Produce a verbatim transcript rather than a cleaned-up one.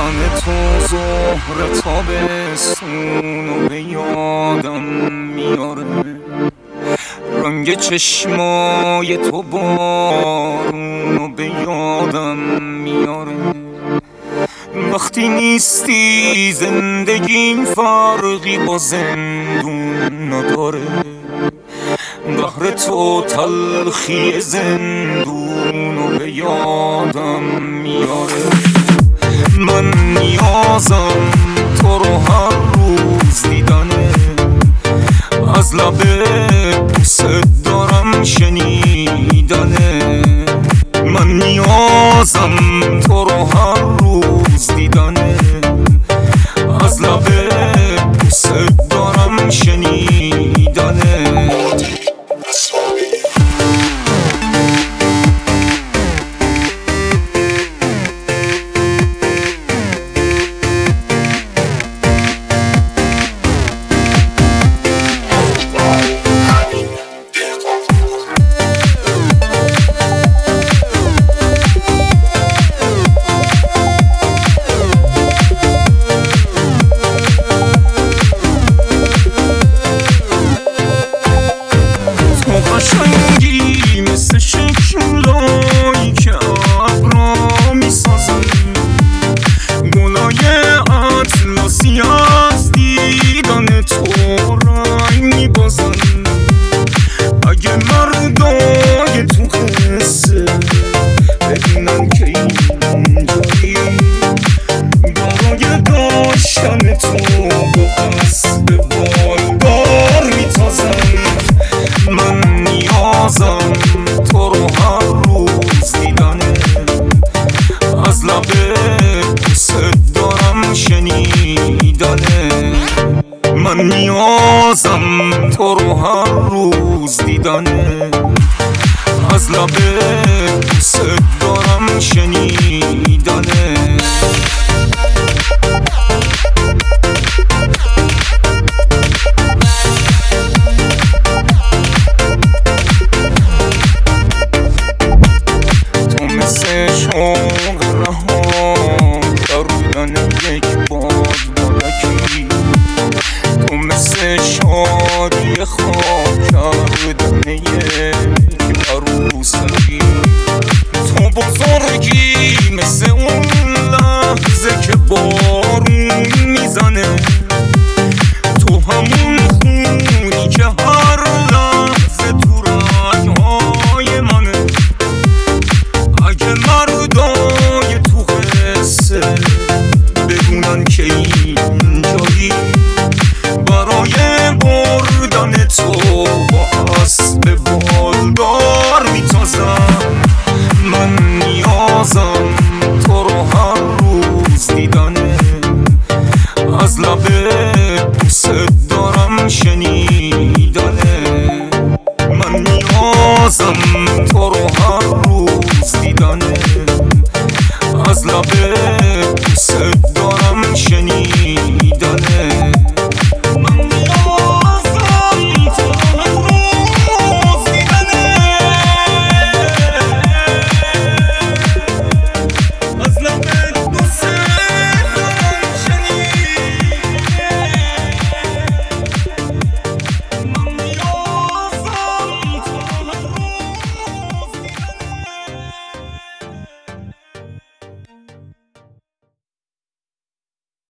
دیدن تو ظهر تابستونو به یادم میاره، رنگ چشمای تو بارونو به یادم میاره. وقتی نیستی زندگیم فرقی با زندون نداره، بهر تو تلخی زندونو به یادم میاره. من نیازم تو رو هر روز دیدنه، از لب بوست دارم شنیدنه. من نیازم تو رو هر روز دیدنه، از لب بوست دارم شنیدنه. قشنگی مثل شکلایی که ابرا میسازن، گلای اطلسی از دیدن تو رنگ میبازن. اگه مردای تو قصه بدونن که اینجایی، برای داشتن تو با اسب بالدار میتازن. من نیازم تو رو هر روز دیدنه، از لب بوست دارم شنیدنه. من نیازم تو رو هر روز دیدنه، از لب بوست دارم شنیدنه. شوق رها کردن یک باد بالکی، تو مثل شادی خواب کردن یک عروسکی. تو بزرگی مثل اون لحظه که بارون میزنه، تو همون خونی که هر لحظه تو رگهای منه. اگه مردای تو قصه بدونن که اینجایی، برای بردن تو با اسب بالدار میتازن. من نیازم تو رو هر روز دیدنه، از لب بوست دارم شنیدنه. من نیازم تو رو هر روز دیدنه، از لب